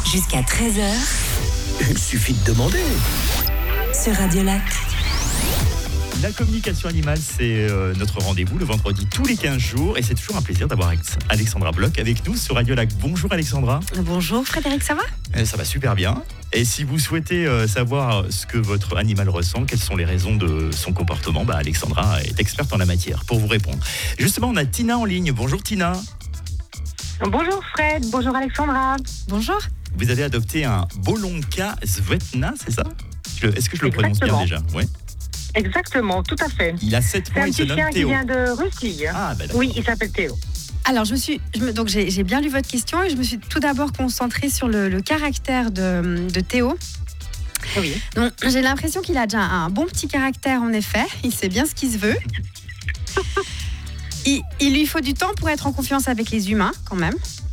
Jusqu'à 13h. Il suffit de demander. Sur Radio Lac. La communication animale, c'est notre rendez-vous le vendredi tous les 15 jours. Et c'est toujours un plaisir d'avoir Alexandra Bloch avec nous sur Radio Lac. Bonjour Alexandra. Bonjour Frédéric, ça va ? Ça va super bien. Et si vous souhaitez savoir ce que votre animal ressent, quelles sont les raisons de son comportement, Alexandra est experte en la matière pour vous répondre. Justement, on a Tina en ligne. Bonjour Tina. Bonjour Fred, bonjour Alexandra. Bonjour. Vous avez adopté un Bolonka Svetna, c'est ça ? Est-ce que je le prononce bien déjà ? Oui. Exactement, tout à fait. Il a 7 mois, il se C'est un nomme petit chien qui Théo. vient de Russie. Oui, il s'appelle Théo. Alors, donc j'ai bien lu votre question et je me suis tout d'abord concentrée sur le caractère de Théo. Oui. Donc, j'ai l'impression qu'il a déjà un bon petit caractère, en effet. Il sait bien ce qu'il se veut. Il lui faut du temps pour être en confiance avec les humains, quand même.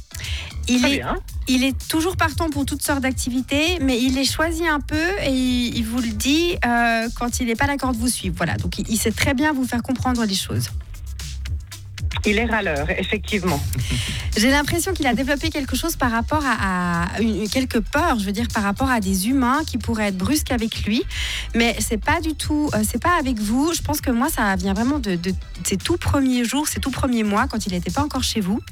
Il est toujours partant pour toutes sortes d'activités, mais il les choisit un peu et il vous le dit quand il n'est pas d'accord de vous suivre. Voilà, donc il sait très bien vous faire comprendre les choses. Il est râleur, effectivement. J'ai l'impression qu'il a développé quelque chose par rapport à quelques peurs, je veux dire, par rapport à des humains qui pourraient être brusques avec lui. Mais c'est pas du tout, c'est pas avec vous. Je pense que moi, ça vient vraiment de ses tout premiers jours, ses tout premiers mois, quand il n'était pas encore chez vous.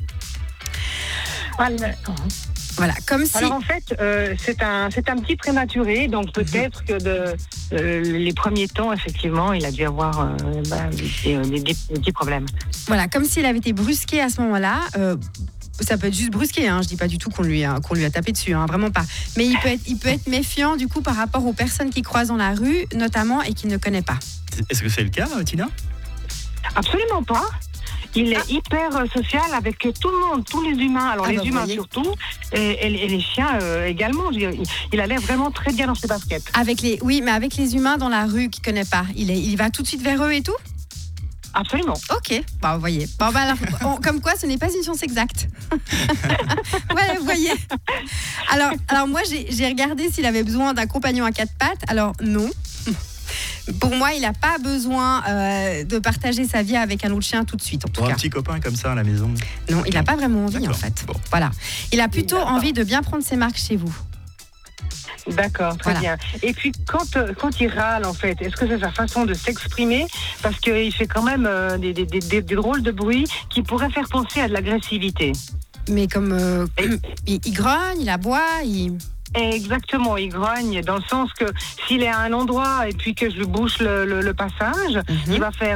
Voilà, comme si... Alors en fait, c'est un petit prématuré, donc peut-être que les premiers temps, effectivement, il a dû avoir des petits problèmes. Voilà, comme s'il avait été brusqué à ce moment-là. Ça peut être juste brusqué, je dis pas du tout qu'on lui a tapé dessus, vraiment pas. Mais il peut être méfiant du coup par rapport aux personnes qu'il croise dans la rue, notamment, et qu'il ne connaît pas. Est-ce que c'est le cas, Tina ? Absolument pas. Il est hyper social avec tout le monde, tous les humains. Alors les humains surtout, et les chiens également. Il a l'air vraiment très bien dans ses baskets. Oui, mais avec les humains dans la rue qu'il ne connaît pas, il va tout de suite vers eux et tout ? Absolument. Ok, vous voyez. Alors, comme quoi, ce n'est pas une science exacte. Ouais, vous voyez. Alors moi, j'ai regardé s'il avait besoin d'un compagnon à 4 pattes. Alors non. Pour moi, il n'a pas besoin de partager sa vie avec un autre chien tout de suite, en tout cas. Un petit copain comme ça à la maison ? Non, il n'a pas vraiment envie, en fait. Bon. Voilà. Il a plutôt envie de bien prendre ses marques chez vous. D'accord, très bien. Et puis, quand il râle, en fait, est-ce que c'est sa façon de s'exprimer ? Parce qu'il fait quand même des drôles de bruits qui pourraient faire penser à de l'agressivité. Mais comme il grogne, il aboie, Exactement, il grogne dans le sens que s'il est à un endroit et puis que je lui bouche le passage, il va faire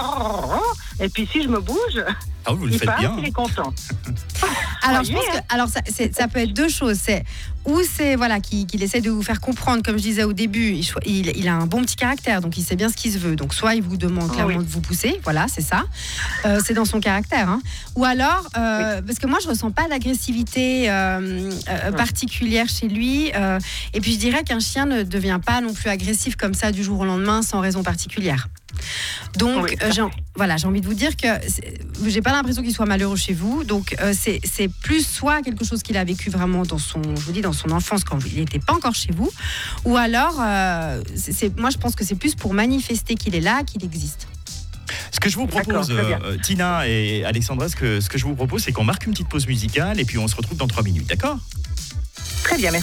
et puis si je me bouge, vous le il faites passe, bien. il est content. Alors je pense que ça peut être deux choses. C'est qu'il essaie de vous faire comprendre, comme je disais au début, il a un bon petit caractère, donc il sait bien ce qu'il se veut. Donc soit il vous demande clairement de vous pousser, voilà, c'est ça. C'est dans son caractère. Ou alors, parce que moi je ressens pas d'agressivité particulière chez lui. Et puis je dirais qu'un chien ne devient pas non plus agressif comme ça du jour au lendemain sans raison particulière. Donc j'ai envie de vous dire que j'ai pas l'impression qu'il soit malheureux chez vous. Donc c'est plus soit quelque chose qu'il a vécu vraiment dans son enfance quand il n'était pas encore chez vous, ou alors moi je pense que c'est plus pour manifester qu'il est là, qu'il existe. Ce que je vous propose, Tina et Alexandra, ce que je vous propose, c'est qu'on marque une petite pause musicale et puis on se retrouve dans 3 minutes, d'accord ? Très bien, merci.